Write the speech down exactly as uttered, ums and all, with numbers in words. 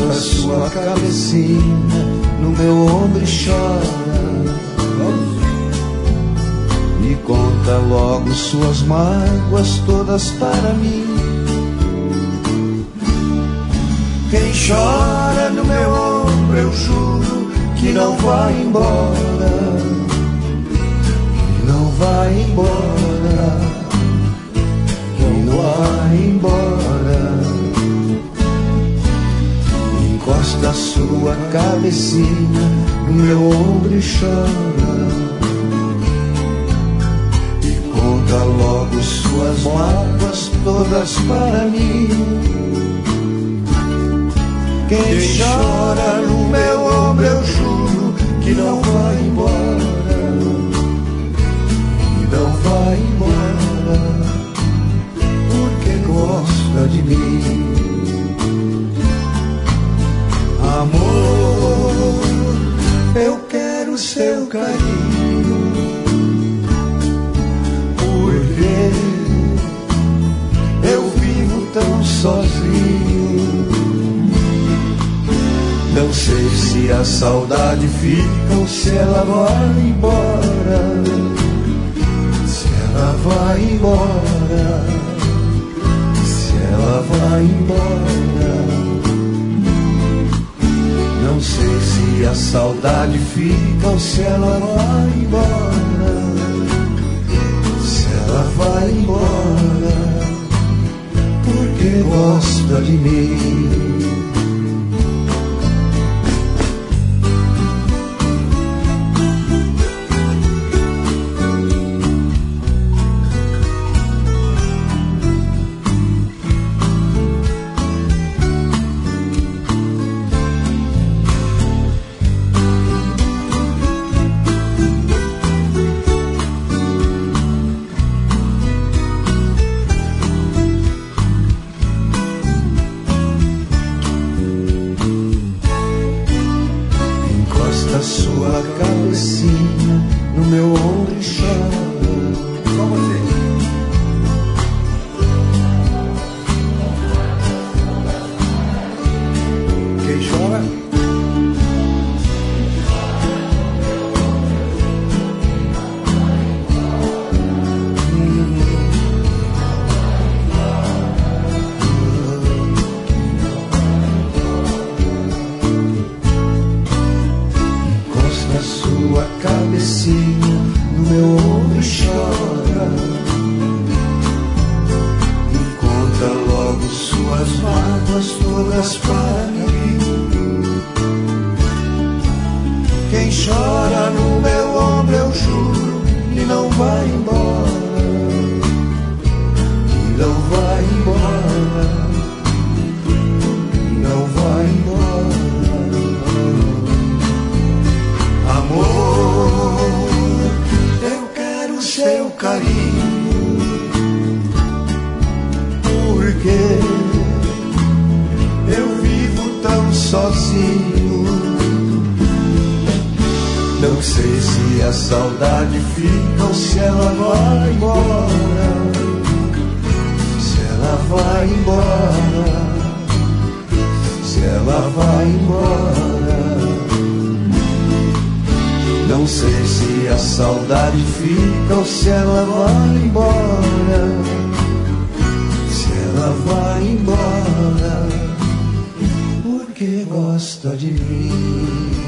encosta sua cabecinha no meu ombro e chora. Me conta logo suas mágoas todas para mim. Quem chora no meu ombro, eu juro que não vai embora, que não vai embora, que não vai embora. Encosta sua cabecinha no meu ombro e chora. E conta logo suas mágoas todas para mim. Quem chora no meu ombro, eu juro que não vai embora, que não vai embora, porque gosta de mim. Amor, eu quero seu carinho, porque eu vivo tão sozinho. Não sei se a saudade fica ou se ela vai embora, se ela vai embora, se ela vai embora. Não sei se a saudade fica ou se ela vai embora, se ela vai embora, porque gosta de mim. Sua cabecinha no meu ombro e chora. Só você. Quem chora? Sua cabecinha no meu ombro e chora. E conta logo suas mágoas todas para mim. Quem chora no meu ombro, eu juro que não vai embora, que não vai embora, que não vai embora. Amor, eu quero seu carinho, porque eu vivo tão sozinho. Não sei se a saudade fica ou se ela vai embora, se ela vai embora, se ela vai embora. Não sei se a saudade fica ou se ela vai embora, se ela vai embora, porque gosta de mim.